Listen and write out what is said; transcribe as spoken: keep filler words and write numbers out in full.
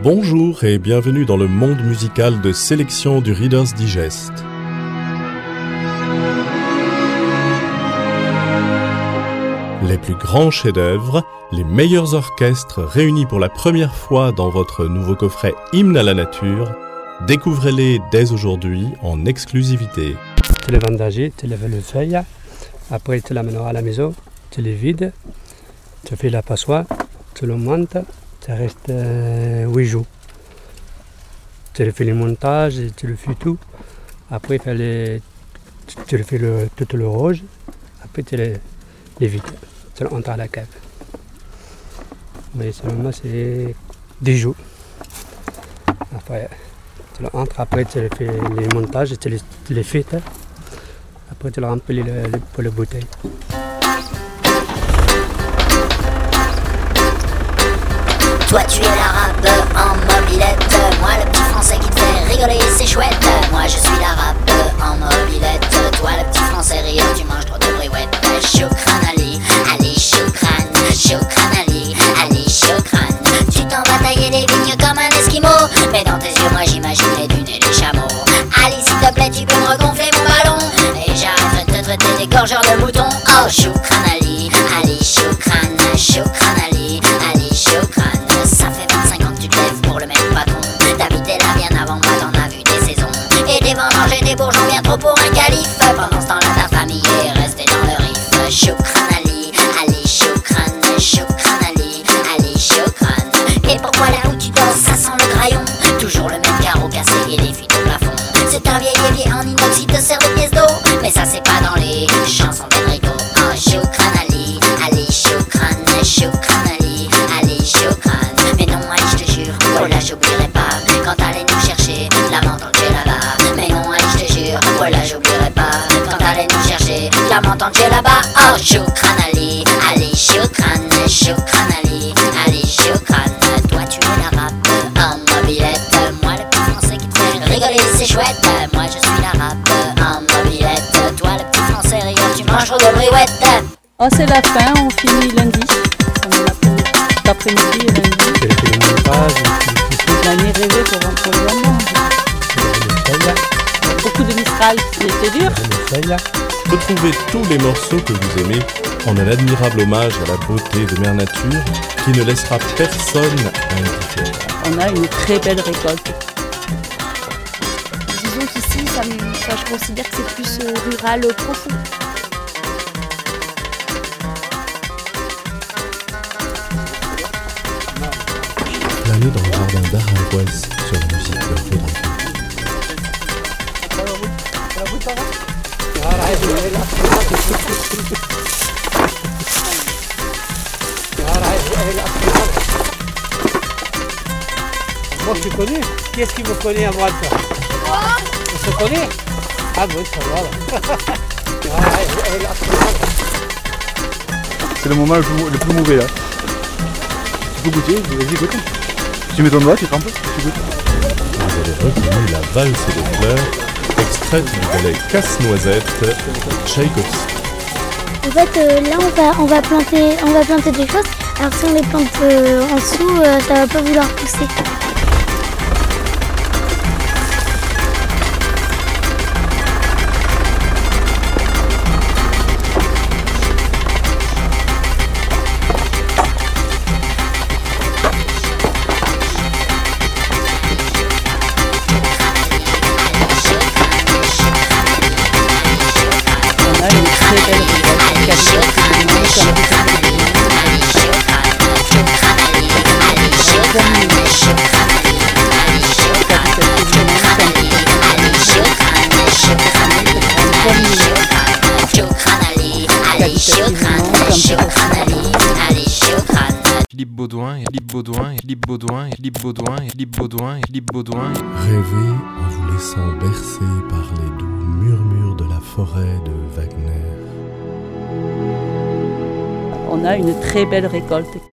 Bonjour et bienvenue dans le monde musical de sélection du Reader's Digest. Les plus grands chefs-d'œuvre, les meilleurs orchestres réunis pour la première fois dans votre nouveau coffret Hymne à la nature, découvrez-les dès aujourd'hui en exclusivité. Tu les vendages, tu les le feuilles, après tu l'amèneras à la maison, tu les vides, tu fais la passoire, tu le montes, tu restes euh, huit jours. Tu fais le montage, tu le fais tout, après tu, les, tu fais le, tout le rouge, après tu les, les vides, tu rentres à la cave. Mais seulement c'est dix jours. Après, tu le rentres, après tu fais les montages, tu les, tu les fais, après tu le remplis le, le, pour les bouteilles. Toi tu es l'arabe en mobilette, moi le petit français qui te fait rigoler c'est chouette. Moi je suis l'arabe en mobilette, toi le petit français rieur tu manges trop de briouettes. Choukran Ali, Ali choukran, choukran Ali, Ali choukran. Tu t'en vas tailler des vignes comme un esquimau, mais dans tes yeux moi j'imagine les dunes et les chameaux. Ali s'il te plaît tu peux me regonfler mon ballon, et j'arrête de te traiter d'égorgeur de mouton. Oh choukran Ali, Ali choukran, choukran Ali, Ali choukran. Ça fait vingt-cinq ans que tu te lèves pour le même patron. T'habitais là bien avant moi, t'en as vu des saisons. Et des vendanges et des bourgeons bien trop pour un calife. Pendant ce temps-là ta famille est restée dans le riff. Choukran Ali, Ali choukran, choukran Ali, Ali choukran. Et pourquoi là où tu dors ça sent le graillon? Toujours le même carreau cassé et des fuites au plafond. C'est un vieil évier en inox qui te sert de pièce d'eau, mais ça c'est pas dans les chansons d'Enrico. Oh choukran Ali, Ali choukran, choukran Ali, Ali choukran. Mais non Ali je te jure, oh là j'oublierai pas quand t'allais nous chercher, la menthe tu es là-bas. Mais non Ali je te jure, oh là j'oublierai pas quand t'allais nous chercher, la menthe tu es là-bas. Oh choukran Ali, Ali choukran, choukran Ali, Ali choukran. Toi tu es l'arabe en mobilette, moi le petit français qui te fait rigoler c'est chouette. Moi je suis l'arabe en mobilette, toi le petit français rieur tu manges trop de briouettes. Oh c'est la fin, on finit lundi, l'après-midi et lundi. Tu fais le montage, L'année rêvée pour rentrer au monde. Beaucoup de Mistral, c'était dur. Retrouvez tous les morceaux que vous aimez en un admirable hommage à la beauté de Mère Nature qui ne laissera personne indifférent. On a une très belle récolte. Disons qu'ici, ça me, enfin, je considère que c'est plus euh, rural, euh, profond. Planer dans le jardin d'Aranjuez sur la musique de Rodrigo. Moi je te connais. Qui est-ce qui me connaît à moi de ça? On se connaît? Ah bon, ça va. C'est le moment le plus, le plus mauvais là. Tu peux goûter, vas-y goûte. Tu mets ton doigt, tu trempes, tu goûtes. Vous avez reconnu la valse des fleurs, extraite du ballet Casse-Noisette, Tchaïkovski. En fait, euh, là, on va, on, va planter, on va planter des choses. Alors si on les plante euh, en dessous, euh, ça va pas vouloir pousser. On a une très belle récolte. Philippe Baudouin, Philippe Baudouin, Philippe Baudouin, Philippe Baudouin, Philippe Baudouin, Philippe Baudouin. Rêvez en vous laissant bercer par les doux murmures de la forêt de Wagner. On a une très belle récolte.